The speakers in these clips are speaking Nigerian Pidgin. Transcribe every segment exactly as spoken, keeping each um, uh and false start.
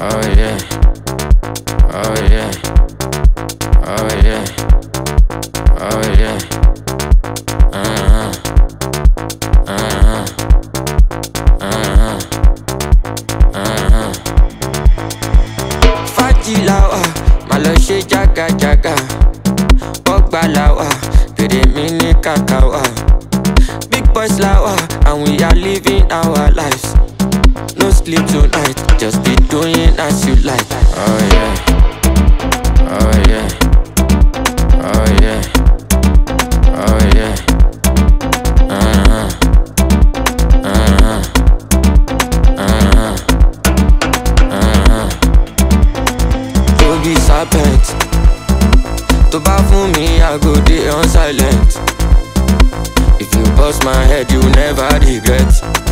Oh yeah, oh yeah, oh yeah, oh yeah, uh-huh, uh-huh, uh-huh, uh-huh. Fájì la wà, má lọ ṣe jágajàga. Ọgbà la wà, pèrè mi ní kàkà wà. Big boys la wà, and we are living our lives. No sleep tonight, just be doing as you like. Oh yeah, oh yeah, oh yeah, oh yeah, uh-huh, uh-huh, uh-huh, uh-huh. To be serpent, to bá fún mi, I go dey on silent. If you bust my head, you never regret.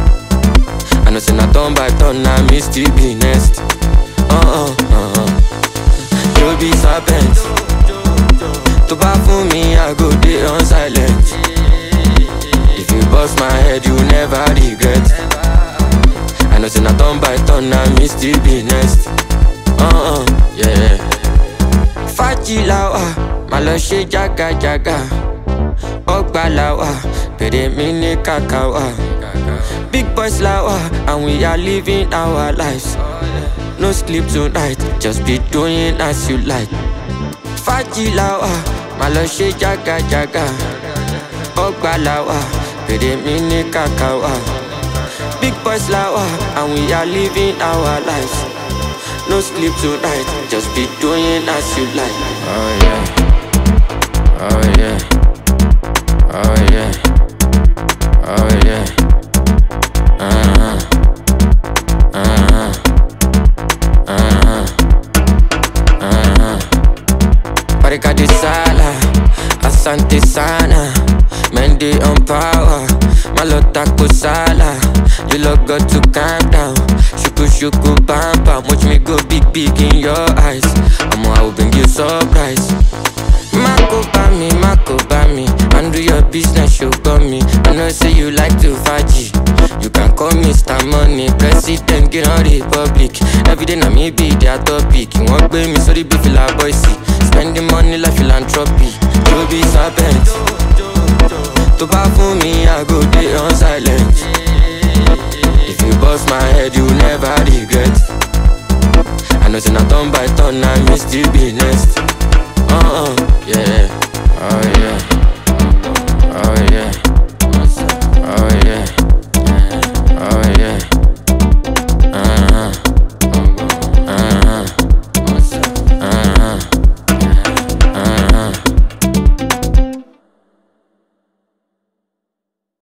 I know say na turn by turn, na me still be next. Uh-uh, uh-uh. You be serpent. To bá fún mi, I go dey on silent. If you bust my head, you never regret. I know say na turn by turn, na me still be next. Uh-uh, yeah. Fájì la wà, má lọ ṣe jágajàga. Ọgbà la wà, pèrè mi ní kàkà wà. Big boys la wà, and we are living our lives. No sleep tonight, just be doing as you like. Fájì la wà, má lọ ṣe jágajàga. Ọgbà la wà, pèrè mi ní kàkà wà. Big boys la wà, and we are living our lives. No sleep tonight, just be doing as you like. Oh yeah, oh yeah, oh yeah, oh yeah. Uh-huh, uh-huh, uh-huh, uh-huh. Parika de sala, asante sana. Men dey on power, malota kusala. You look got to calm down. Shuku shuku bam bam, watch me go big big in your eyes. Omo, I will bring you surprise. Mako bami, mako bami. Handle your business, you got me. I know say you like to faji. You can call me Mister Money, President, get on Republic. Every day na me be their topic. You want me, sorry, be feel like boy see. Spending money like philanthropy. You be serpent. To bá fún mi, I go dey on silent. If you bust my head, you never regret. I know say na turn by turn, na me still be next. Uh-uh, yeah.